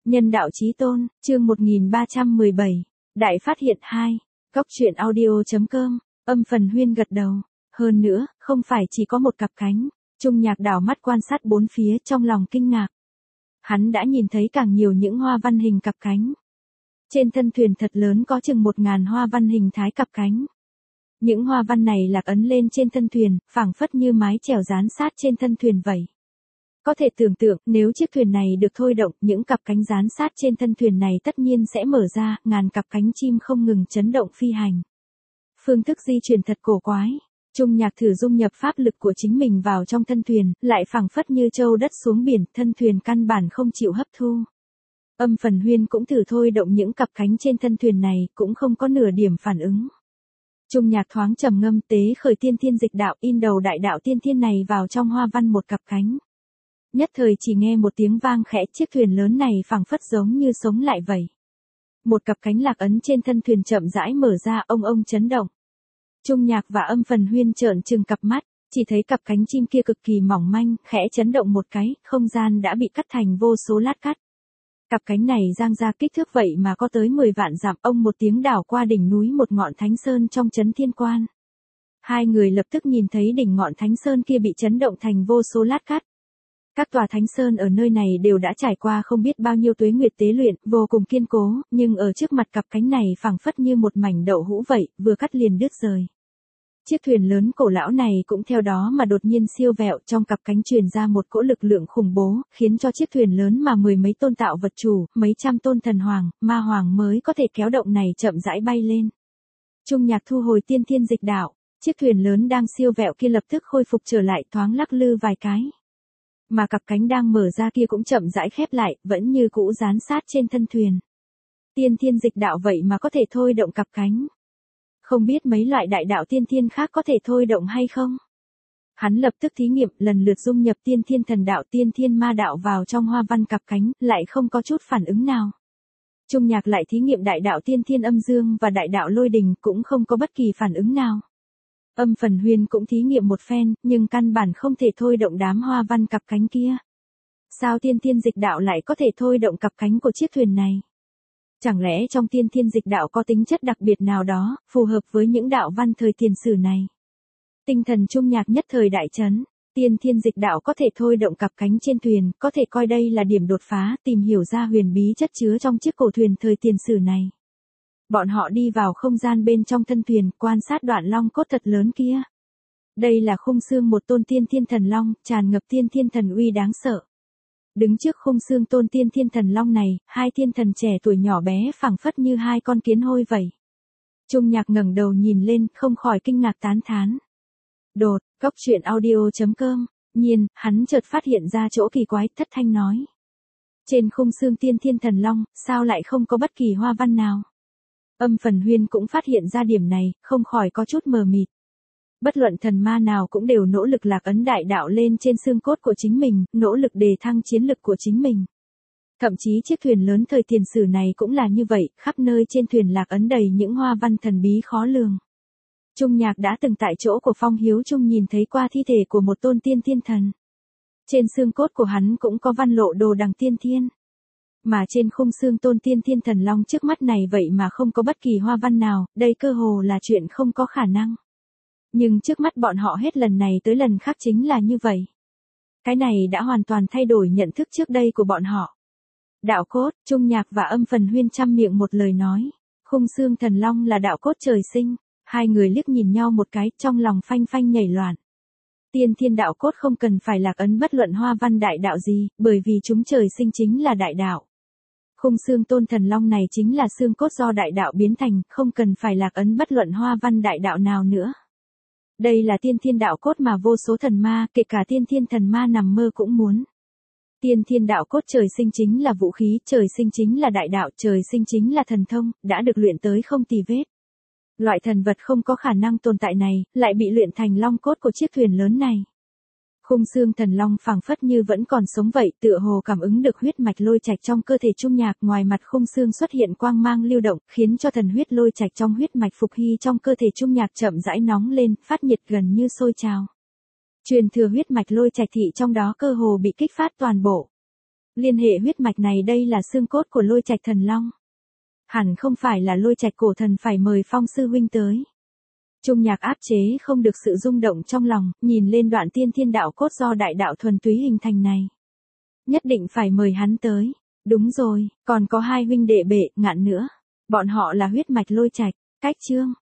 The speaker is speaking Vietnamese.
Nhân đạo chí tôn, chương 1317. Đại phát hiện 2. Cóc truyện audio.com. Âm Phần Huyên gật đầu. Hơn nữa, không phải chỉ có một cặp cánh. Trung Nhạc đảo mắt quan sát bốn phía trong lòng kinh ngạc. Hắn đã nhìn thấy càng nhiều những hoa văn hình cặp cánh. Trên thân thuyền thật lớn có chừng 1000 hoa văn hình thái cặp cánh. Những hoa văn này lạc ấn lên trên thân thuyền, phảng phất như mái chèo dán sát trên thân thuyền vậy. Có thể tưởng tượng, nếu chiếc thuyền này được thôi động, những cặp cánh dán sát trên thân thuyền này tất nhiên sẽ mở ra, ngàn cặp cánh chim không ngừng chấn động phi hành. Phương thức di chuyển thật cổ quái. Trung Nhạc thử dung nhập pháp lực của chính mình vào trong thân thuyền, lại phảng phất như châu đất xuống biển, thân thuyền căn bản không chịu hấp thu. Âm Phần Huyên cũng thử thôi động những cặp cánh trên thân thuyền này, cũng không có nửa điểm phản ứng. Trung Nhạc thoáng trầm ngâm tế khởi tiên thiên dịch đạo, in đầu đại đạo tiên thiên này vào trong hoa văn một cặp cánh. Nhất thời chỉ nghe một tiếng vang khẽ, chiếc thuyền lớn này phảng phất giống như sống lại vậy. Một cặp cánh lạc ấn trên thân thuyền chậm rãi mở ra, ông chấn động. Trung Nhạc và Âm Phần Huyên trợn trừng cặp mắt, chỉ thấy cặp cánh chim kia cực kỳ mỏng manh, khẽ chấn động một cái, không gian đã bị cắt thành vô số lát cắt. Cặp cánh này giang ra kích thước vậy mà có tới 10 vạn dặm, ông một tiếng đảo qua đỉnh núi một ngọn thánh sơn trong Chấn Thiên Quan. Hai người lập tức nhìn thấy đỉnh ngọn thánh sơn kia bị chấn động thành vô số lát cắt. Các tòa thánh sơn ở nơi này đều đã trải qua không biết bao nhiêu tuế nguyệt tế luyện, vô cùng kiên cố, nhưng ở trước mặt cặp cánh này phảng phất như một mảnh đậu hũ vậy, vừa cắt liền đứt rời. Chiếc thuyền lớn cổ lão này cũng theo đó mà đột nhiên siêu vẹo, trong cặp cánh truyền ra một cỗ lực lượng khủng bố, khiến cho chiếc thuyền lớn mà mười mấy tôn tạo vật chủ, mấy trăm tôn thần hoàng, ma hoàng mới có thể kéo động này chậm rãi bay lên. Trung Nhạc thu hồi tiên thiên dịch đạo, chiếc thuyền lớn đang siêu vẹo kia lập tức khôi phục trở lại, thoáng lắc lư vài cái. Mà cặp cánh đang mở ra kia cũng chậm rãi khép lại, vẫn như cũ dán sát trên thân thuyền. Tiên thiên dịch đạo vậy mà có thể thôi động cặp cánh. Không biết mấy loại đại đạo tiên thiên khác có thể thôi động hay không? Hắn lập tức thí nghiệm, lần lượt dung nhập tiên thiên thần đạo, tiên thiên ma đạo vào trong hoa văn cặp cánh, lại không có chút phản ứng nào. Trung Nhạc lại thí nghiệm đại đạo tiên thiên âm dương và đại đạo lôi đình, cũng không có bất kỳ phản ứng nào. Âm Phần Huyên cũng thí nghiệm một phen, nhưng căn bản không thể thôi động đám hoa văn cặp cánh kia. Sao tiên thiên dịch đạo lại có thể thôi động cặp cánh của chiếc thuyền này? Chẳng lẽ trong tiên thiên dịch đạo có tính chất đặc biệt nào đó, phù hợp với những đạo văn thời tiền sử này? Tinh thần Trung Nhạc nhất thời đại chấn, tiên thiên dịch đạo có thể thôi động cặp cánh trên thuyền, có thể coi đây là điểm đột phá, tìm hiểu ra huyền bí chất chứa trong chiếc cổ thuyền thời tiền sử này. Bọn họ đi vào không gian bên trong thân thuyền, quan sát đoạn long cốt thật lớn kia. Đây là khung xương một tôn tiên thiên thần long, tràn ngập tiên thiên thần uy đáng sợ. Đứng trước khung xương tôn tiên thiên thần long này, hai thiên thần trẻ tuổi nhỏ bé phảng phất như hai con kiến hôi vậy. Trung Nhạc ngẩng đầu nhìn lên, không khỏi kinh ngạc tán thán. Đột, cóc truyện audio.com. Nhiên, hắn chợt phát hiện ra chỗ kỳ quái, thất thanh nói. Trên khung xương tiên thiên thần long, sao lại không có bất kỳ hoa văn nào? Âm Phần Huyên cũng phát hiện ra điểm này, không khỏi có chút mờ mịt. Bất luận thần ma nào cũng đều nỗ lực lạc ấn đại đạo lên trên xương cốt của chính mình, nỗ lực đề thăng chiến lực của chính mình. Thậm chí chiếc thuyền lớn thời tiền sử này cũng là như vậy, khắp nơi trên thuyền lạc ấn đầy những hoa văn thần bí khó lường. Trung Nhạc đã từng tại chỗ của Phong Hiếu Trung nhìn thấy qua thi thể của một tôn tiên thiên thần. Trên xương cốt của hắn cũng có văn lộ đồ đằng tiên thiên. Mà trên khung xương tôn tiên thiên thần long trước mắt này vậy mà không có bất kỳ hoa văn nào, đây cơ hồ là chuyện không có khả năng. Nhưng trước mắt bọn họ hết lần này tới lần khác chính là như vậy. Cái này đã hoàn toàn thay đổi nhận thức trước đây của bọn họ. Đạo cốt, Trung Nhạc và Âm Phần Huyên chăm miệng một lời nói. Khung xương thần long là đạo cốt trời sinh. Hai người liếc nhìn nhau một cái, trong lòng phanh phanh nhảy loạn. Tiên thiên đạo cốt không cần phải lạc ấn bất luận hoa văn đại đạo gì, bởi vì chúng trời sinh chính là đại đạo. Khung xương tôn thần long này chính là xương cốt do đại đạo biến thành, không cần phải lạc ấn bất luận hoa văn đại đạo nào nữa. Đây là tiên thiên đạo cốt mà vô số thần ma, kể cả tiên thiên thần ma nằm mơ cũng muốn. Tiên thiên đạo cốt trời sinh chính là vũ khí, trời sinh chính là đại đạo, trời sinh chính là thần thông, đã được luyện tới không tì vết. Loại thần vật không có khả năng tồn tại này, lại bị luyện thành long cốt của chiếc thuyền lớn này. Khung xương thần long phảng phất như vẫn còn sống vậy, tựa hồ cảm ứng được huyết mạch lôi trạch trong cơ thể Trung Nhạc, ngoài mặt khung xương xuất hiện quang mang lưu động, khiến cho thần huyết lôi trạch trong huyết mạch Phục Hy trong cơ thể Trung Nhạc chậm rãi nóng lên, phát nhiệt gần như sôi trào. Truyền thừa huyết mạch lôi trạch thị trong đó cơ hồ bị kích phát toàn bộ. Liên hệ huyết mạch này đây là xương cốt của Lôi Trạch Thần Long. Hẳn không phải là Lôi Trạch cổ thần phải mời Phong sư huynh tới. Trung Nhạc áp chế không được sự rung động trong lòng, nhìn lên đoạn tiên thiên đạo cốt do đại đạo thuần túy hình thành này. Nhất định phải mời hắn tới. Đúng rồi, còn có hai huynh đệ Bệ, Ngạn nữa. Bọn họ là huyết mạch Lôi Trạch. Cách chương